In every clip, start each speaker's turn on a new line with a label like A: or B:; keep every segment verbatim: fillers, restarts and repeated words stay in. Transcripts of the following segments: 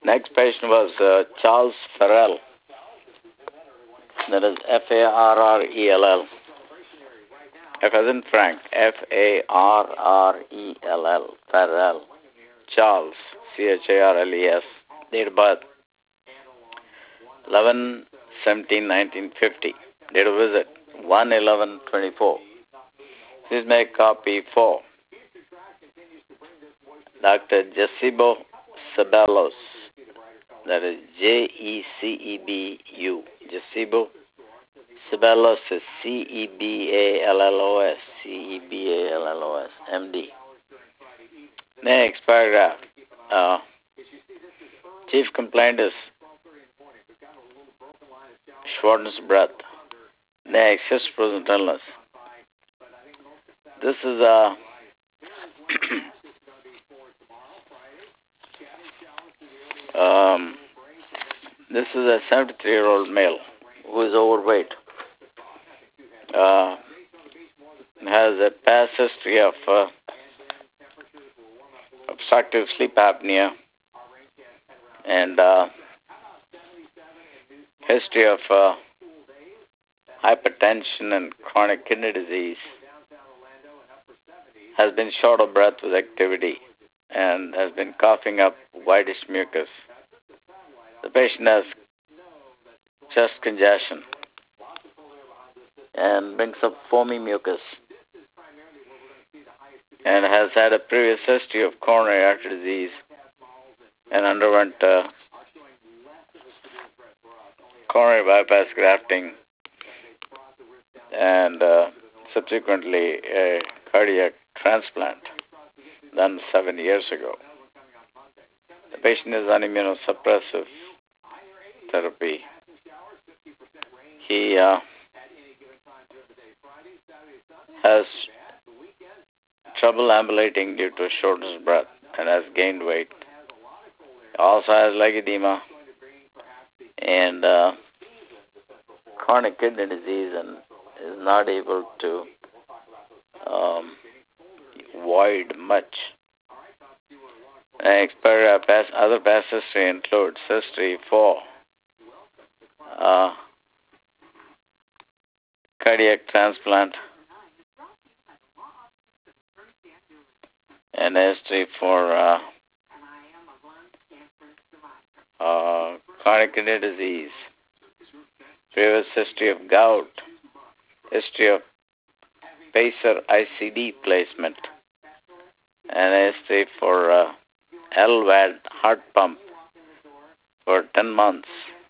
A: Next patient was uh, Charles Farrell. That is F A R R E L L. F as in Frank. F A R R E L L. Farrell. Charles. C H A R L E S. Date of birth eleven seventeen nineteen fifty. Date of visit one eleven twenty-four. Please make copy four. Doctor Jacebo Ceballos. That is J E C E B U. Jacebo Ceballos is C E B A L L O S. C E B A L L O S. M D. Next paragraph. Uh, chief complaint is shortness of breath. Next, cyst present illness. This is a um, this is a seventy-three-year-old male who is overweight. Uh, has a past history of uh, obstructive sleep apnea and uh, history of uh, hypertension and chronic kidney disease. Has been short of breath with activity and has been coughing up whitish mucus. The patient has chest congestion and brings up foamy mucus and has had a previous history of coronary artery disease and underwent uh, coronary bypass grafting and uh, subsequently a cardiac transplant done seven years ago. The patient is on immunosuppressive therapy. He uh, has trouble ambulating due to shortness of breath and has gained weight. Also has leg edema and uh, chronic kidney disease and is not able to um, void much. Next paragraph, past, other past history includes history for uh, cardiac transplant and history for uh, uh, chronic kidney disease, previous history of gout, history of pacer I C D placement, and history for uh, L V A D heart pump for ten months.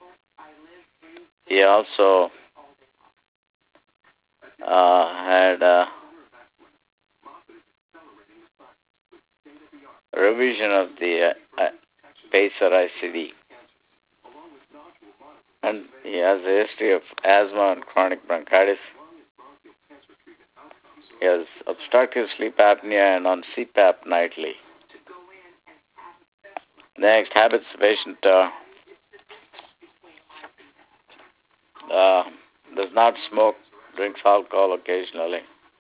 A: He also uh, had a revision of the uh, uh, pacer I C D. And he has a history of asthma and chronic bronchitis. He has obstructive sleep apnea and on C PAP nightly. Next, habits the patient uh, uh, does not smoke, drinks alcohol occasionally.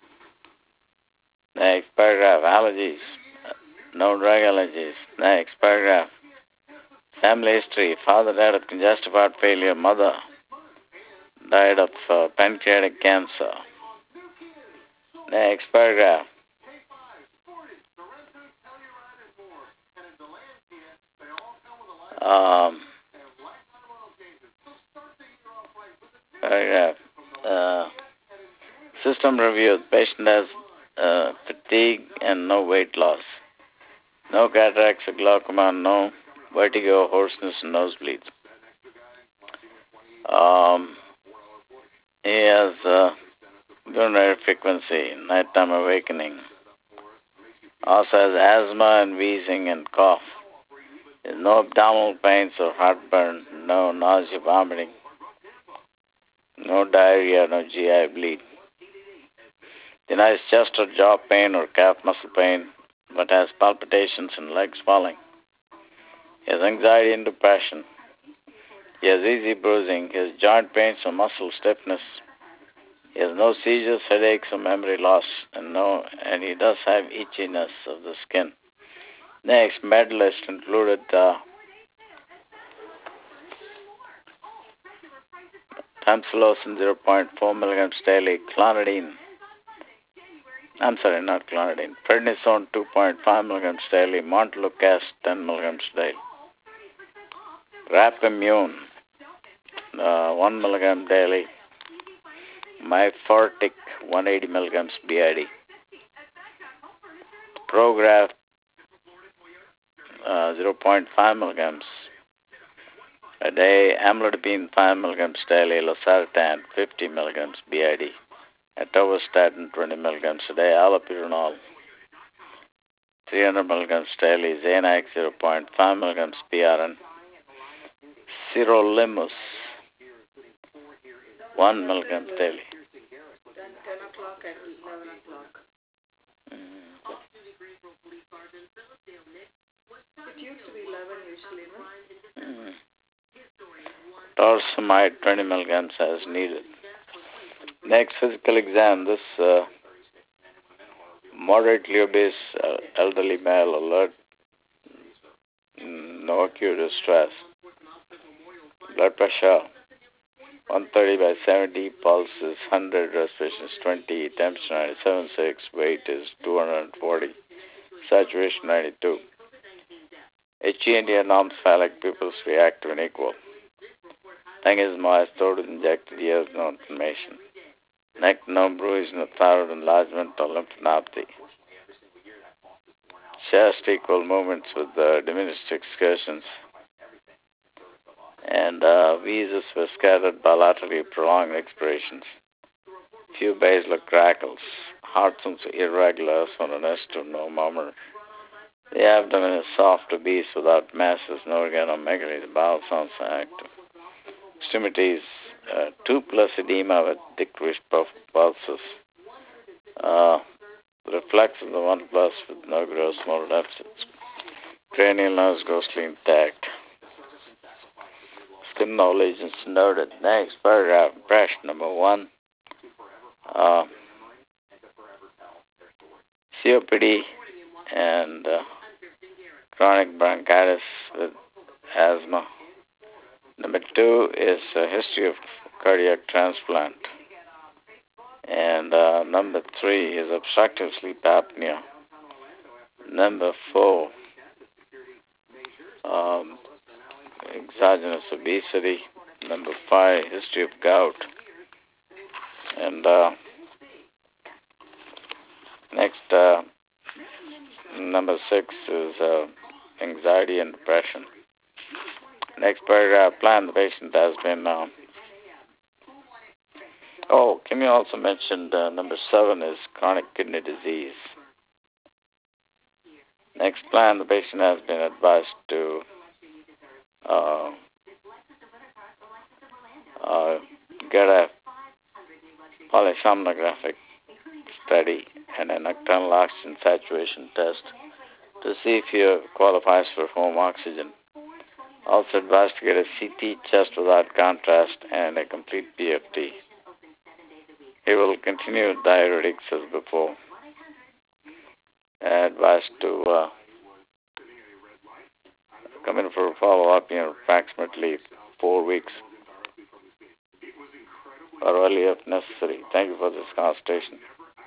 A: Next paragraph, allergies, no drug allergies. Next paragraph, family history, father died of congestive heart failure, mother died of uh, pancreatic cancer. Next paragraph. Um, paragraph. Uh, system review. The patient has uh, fatigue and no weight loss. No cataracts or glaucoma, no vertigo, hoarseness, and nosebleeds. Um, he has uh, urinary frequency, nighttime awakening. Also has asthma and wheezing and cough. There's no abdominal pains or heartburn, no nausea, vomiting, no diarrhea, no G I bleed. Denies chest or jaw pain or calf muscle pain, but has palpitations and leg swelling. He has anxiety and depression. He has easy bruising. He has joint pains or muscle stiffness. He has no seizures, headaches, or memory loss, and no, and he does have itchiness of the skin. Next, med list included uh, Tamsulosin zero point four milligrams daily. Clonidine. I'm sorry, not clonidine. Prednisone two point five milligrams daily. Montelukast ten milligrams daily. Rapamune uh, one milligram daily. Myfortic one hundred eighty milligrams B I D. Prograf uh, zero point five milligrams a day. Amlodipine five milligrams daily. Losartan fifty milligrams B I D. Atorvastatin twenty milligrams a day. Allopurinol three hundred milligrams daily. Xanax zero point five milligrams P R N. Sirolimus one milligram daily.
B: Then ten o'clock and eleven o'clock.
A: Mm.
B: It used to be eleven usually, no?
A: Mm. Torsemide twenty milligrams as needed. Next physical exam. This uh, moderately obese uh, elderly male alert. Mm, no acute distress. Blood pressure one thirty by seventy, pulse is one hundred, respiration is twenty, temperature ninety-seven point six, weight is two hundred forty, saturation ninety-two. H E N D anormsphallic pupils reactive and equal. Tangismo is stored with injected ears, no inflammation. Neck, no bruise, no thyroid enlargement or lymphadenopathy. Chest, equal movements with uh, diminished excursions. And uh, visas were scattered bilaterally prolonged expirations. Few basilar crackles. Heart sounds irregular, sonorous to no murmur. The abdomen is soft, obese, without masses, no organomegaly. The bowel sounds active. Extremities, uh, two plus edema with decreased pulses. Uh, reflex of the one plus with no gross motor deficits. Cranial nerves ghostly intact. Skin no lesions noted. Next paragraph, impression number one. Uh, C O P D and uh, chronic bronchitis with asthma. Number two is a history of cardiac transplant. And uh, number three is obstructive sleep apnea. Number four, um, exogenous obesity. Number five, history of gout. And uh, next, uh, number six is uh, anxiety and depression. Next paragraph, plan the patient has been... Uh, oh, can you also mention uh, number seven is chronic kidney disease. Next plan, the patient has been advised to uh, uh, get a polysomnographic study and a nocturnal oxygen saturation test to see if he qualifies for home oxygen. Also advised to get a C T chest without contrast and a complete P F T. He will continue diuretics as before. Advised to uh, come in for a follow-up in approximately four weeks or earlier if necessary. Thank you for this consultation.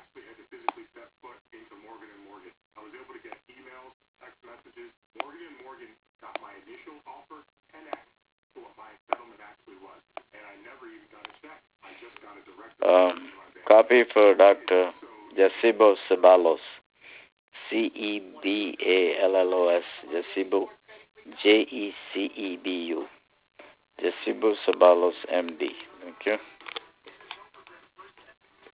A: Um, copy for Doctor Jacebo Ceballos, C E B A L L O S, Jacebo, J E C E B U, Jacebo Ceballos, M D. Thank you.